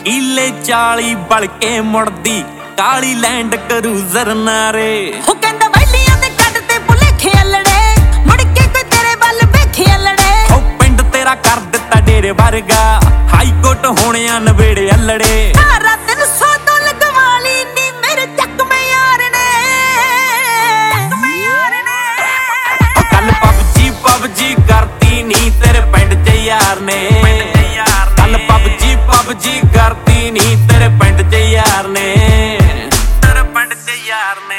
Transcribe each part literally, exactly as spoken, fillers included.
ਈਲੇ ਚਾਲੀ ਬਲ ਕੇ ਮੁੜਦੀ ਕਾਲੀ land cruiser ਨਾਰੇ। ਉਹ ਕਹਿੰਦਾ ਵੈਲੀਆਂ ਦੇ ਕੱਢ ਤੇ ਭੁਲੇਖੇ ਅਲੜੇ, ਮੁੜ ਕੇ ਕੋਈ ਤੇਰੇ ਵੱਲ ਵੇਖੇ ਅਲੜੇ। ਉਹ ਪਿੰਡ ਤੇਰਾ ਕਰ ਦਿੱਤਾ ਡੇਰੇ ਵਰਗਾ, ਹਾਈ ਕੋਰਟ ਹੋਣਿਆ ਨਵੇੜੇ ਅਲੜੇ। ਸਾਰਾ ਦਿਨ ਸੋਦੋਂ ਲਗਵਾਲੀ ਨੀ ਮੇਰੇ ਚੱਕਵੇਂ ਯਾਰ ਨੇ, ਚੱਕਵੇਂ ਯਾਰ ਨੇ। ਉਹ ਕੱਲ ਪਬਜੀ ਪਬਜੀ ਕਰਤੀ ਨੀ ਤੇਰੇ ਪਿੰਡ ਚ ਯਾਰ ਨੇ, ਕੱਲ ਪਬਜੀ ਪਬਜੀ ਕਰਤੀ ਨੀ ਤੇਰੇ ਪਿੰਡ ਚ ਯਾਰ ਨੇ, ਤੇਰੇ ਪਿੰਡ ਚ ਯਾਰ ਨੇ।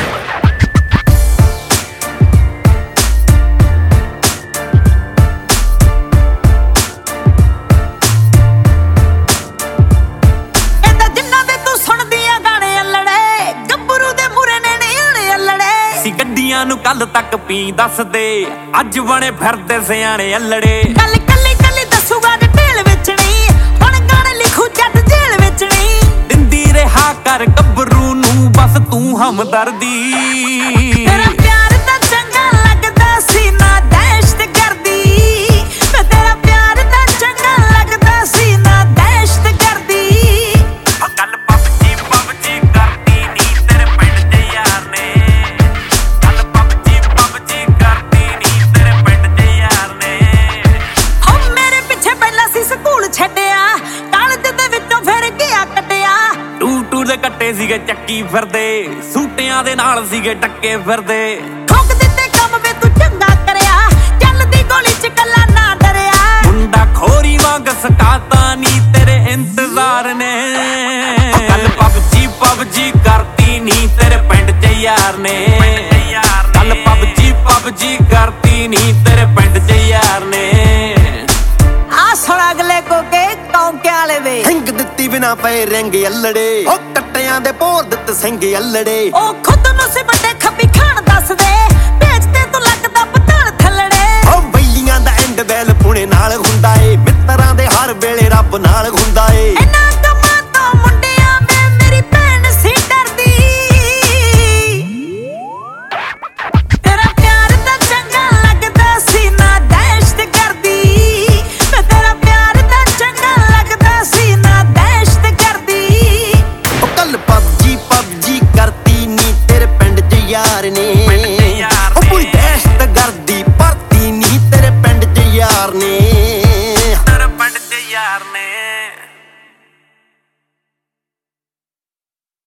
ਕਹਿੰਦਾ ਜਿੰਨਾ ਦੇ ਤੂੰ ਸੁਣਦੀਆਂ ਗਾਣੇ ਅਲੜੇ, ਗੱਭਰੂ ਦੇ ਮੂਰੇ ਨੇ ਨਿਆਣੇ ਅਲੜੇ। ਸੀ ਗੱਡੀਆਂ ਨੂੰ ਕੱਲ ਤੱਕ ਪੀ ਦੱਸਦੇ, ਅੱਜ ਬਣੇ ਫਿਰਦੇ ਸਿਆਣੇ ਅਲੜੇ। ਕੱਲ ਕੱਲੀ ਕੱਲੀ ਦੱਸੂਗਾ ਡਿਟੇਲ ਵਿੱਚ ਨਹੀਂ, ਹੁਣ ਗਾਣੇ ਲਿਖੂ ਜੱਟ ਜੇਲ੍ਹ ਵਿੱਚ ਨਹੀਂ। ਦਿੰਦੀ ਰਿਹਾ ਕਰ ਗੱਭਰੂ ਨੂੰ ਬਸ ਤੂੰ ਹਮਦਰਦੀ। ਤੇਰਾ ਪਿਆਰ ਤਾਂ ਚੰਗਾ ਲੱਗਦਾ ਸੀ ਨਾ ਦਹਿਸ਼ਤ ਕਰਦੀ, ਮੈਂ ਤੇਰਾ ਪਿਆਰ ਤਾਂ ਚੰਗਾ ਲੱਗਦਾ ਸੀ ਨਾ ਦਹਿਸ਼ਤ ਕਰਦੀ। ਕੱਲ ਪਬਜੀ ਪਬਜੀ ਕਰਦੀ ਨੀ ਤੇਰੇ ਪਿੰਡ ਚ ਯਾਰ ਨੇ, ਕੱਲ ਪਬਜੀ ਪਬਜੀ ਕਰਦੀ ਨੀ ਤੇਰੇ ਪਿੰਡ ਚ ਯਾਰ ਨੇ। ਹੋ ਮੇਰੇ ਪਿੱਛੇ ਪਹਿਲਾਂ ਸੀ ਸਕੂਲ ਛੱਡਿਆ, ਕਾਲਜ ਦੇ ਵਿੱਚੋਂ ਫਿਰ ਗਿਆ ਕੱਟਿਆ। ਟੂ ਟੂ ਦੇ ਕੱਟੇ ਸੀਗੇ ਚੱਕੀ ਫਿਰਦੇ, ਸੂਟਿਆਂ ਦੇ ਨਾਲ ਸੀਗੇ ਟੱਕੇ ਫਿਰਦੇ। ਠੋਕ ਦਿੱਤੇ ਕੰਮ ਵੇ ਤੂੰ ਚੰਗਾ ਕਰਿਆ, ਚੱਲਦੀ ਗੋਲੀ ਚ ਕੱਲਾ ਨਾ ਡਰਿਆ। ਮੁੰਡਾ ਖੋਰੀ ਵਾਂਗ ਸਕਾਤਾ ਨੀ ਤੇਰੇ ਇੰਤਜ਼ਾਰ ਨੇ, ਕੱਲ ਪਬਜੀ ਪਬਜੀ ਕਰਤੀ ਨੀ ਤੇਰੇ ਪਿੰਡ ਚ ਯਾਰ ਨੇ, ਕੱਲ ਪਬਜੀ ਪਬਜੀ ਕਰਤੀ ਨੀ ਤੇਰੇ ਪਿੰਡ ਚ ਯਾਰ ਨੇ। ਆ ਸੁਣ ਅਗਲੇ ਕੋਕੇ ਕੌਂਕਿਆਂ ਵਾਲੇ ਦੇ, ਹਿੰਗ ਦਿੱਤੀ ਬਿਨਾ ਪਏ ਰਿੰਗ ਅਲੜੇ, ਉਹ ਕੱਟਿਆਂ ਦੇ ਭੋਰ ਦਿੱਤ ਸਿੰਘ ਅਲੜੇ। ਉਹ ਖੁਦ ਨੂੰ ਸੀ ਵੱਡੇ ਖੱਬੀ ਖਾਨ ਦੱਸਦੇ, ਭੇਜਦੇ ਤੂੰ ਲੱਗਦਾ ਪਤਾਲ ਥੱਲੜੇ। ਉਹ ਬੈਲੀਆਂ ਦਾ ਐਂਡ ਬੈਲ ਪੁਣੇ ਨਾਲ ਹੁੰਦਾ ਏ, ਮਿੱਤਰਾਂ ਦੇ ਹਰ ਵੇਲੇ ਰੱਬ ਨਾਲ ਹੁੰਦਾ ਏ।